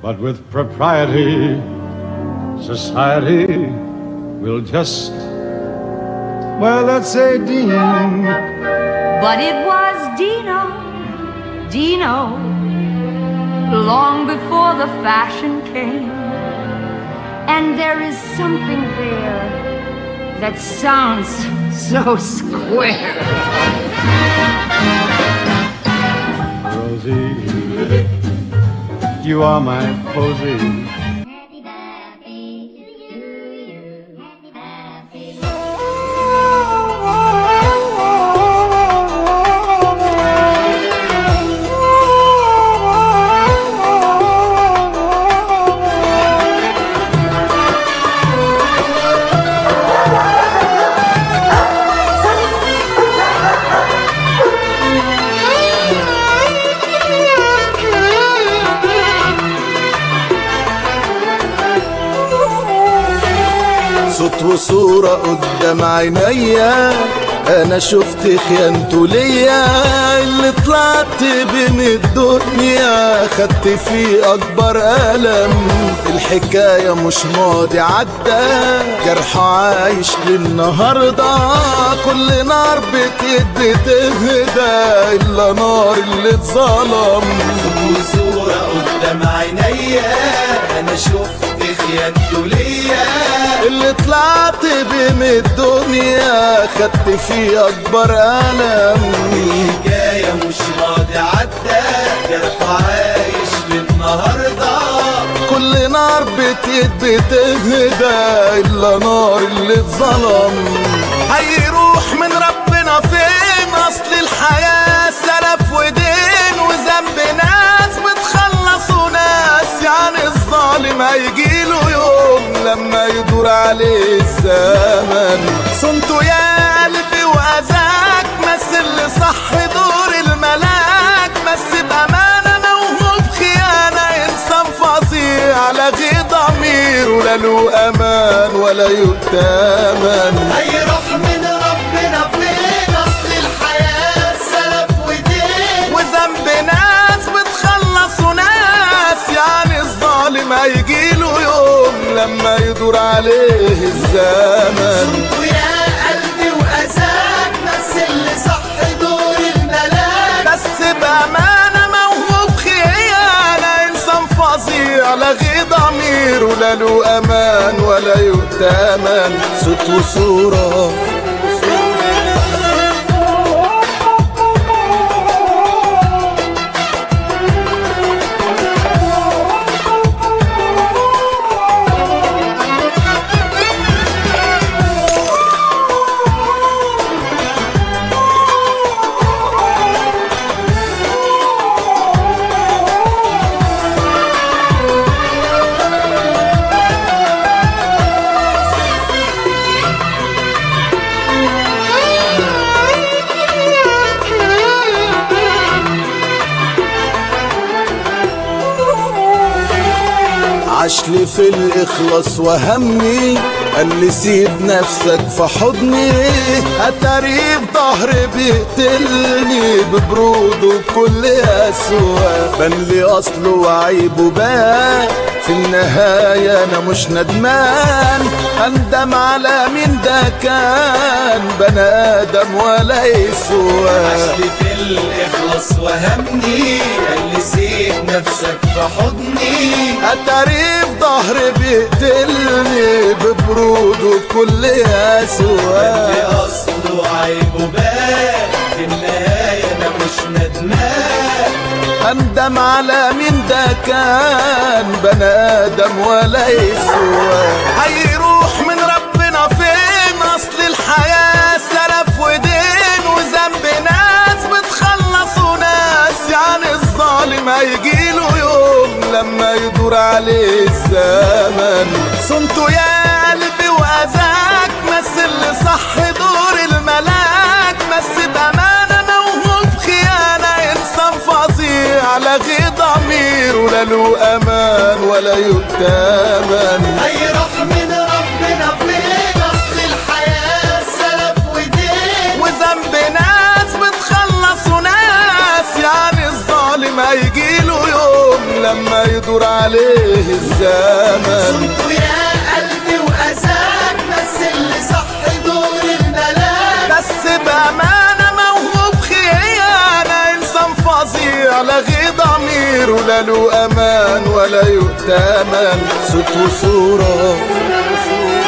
But with propriety, society will just, well, let's say Dean. But it was Dino, Dino, long before the fashion came. And there is something there that sounds so square. Rosie, you are my posy. صوت وصورة قدام عينيا، انا شفت خيانته ليا. اللي طلعت بين الدنيا خدت فيه اكبر ألم. الحكاية مش ماضي عدى، جرح عايش للنهاردة. كل نار بتهدى الا نار اللي اتظلم. صوت وصورة قدام عينيا، انا شفت خيانته ليا. اللي طلعت بين الدنيا خدت فيه اكبر ألم. الحكاية مش ماضي عدى، جرح عايش للنهاردة. كل نار بتهدى الا نار اللي اتظلم. هيروح من ربنا فين؟ اصل الحياة سلف ودين وذنب ناس بتخلصوا ناس. يعني الظالم هيجيله يوم لما يدور عليه الزمن. صنته يا قلبي واذاك، مثل صح دور الملاك. بس بأمانة موهوب خيانة، انسان فظيع لغي ضميره. لا له امان ولا يؤتمن. هيروح من ربنا فين؟ اصل الحياة سلف ودين وذنب ناس بتخلصوا ناس. يعني الظالم هيجيله يوم لما يدور عليه الزمن. ويا قلبي وأذاك، مثل صح دور الملاك. بس بأمانة موهوب خيانة، إنسان فظيع لغي ضميره. لا له أمان ولا يؤتمن. صوت وصورة عشلي في الإخلاص وهمي. قال لي سيب نفسك في حضني. أتاري في ظهري بيقتلني ببرود وبكل قسوة. بان لي أصله وعيبه بان. في النهاية أنا مش ندمان. أندم على مين ده كان بني آدم ولا يسوى. عشلي في الإخلاص وهمني. قال لي سيب نفسك في حضني. أتاري في ظهري بيقتلني ببرود وبكل قسوة. اللي أصله عيبه بان. في النهاية أنا مش ندمان. أندم على مين ده كان بني آدم ولا يسوى. هيروح من ربنا فين؟ أصل الحياة سلف ودين وذنب ناس بتخلصوا ناس. يعني الظالم هيجيله يوم لما يدور عليه الزمن. صنته يا قلبي وأذاك، مثل صح دور الملاك. بس بأمانة موهوب خيانة، إنسان فظيع لغي ضميره. لا له أمان ولا يؤتمن. هيروح من ربنا فين؟ أصل الحياة سلف ودين وذنب ناس بتخلصوا ناس. يعني الظالم ما يجيله يوم لما يدور عليه الزمن. صمته يا قلبي وأذاك، بس اللي صح دور الملاك. بس بأمانة موهوب خيانة، إنسان فظيع لغي ضميره، لا له أمان ولا يؤتمن. صوت وصورة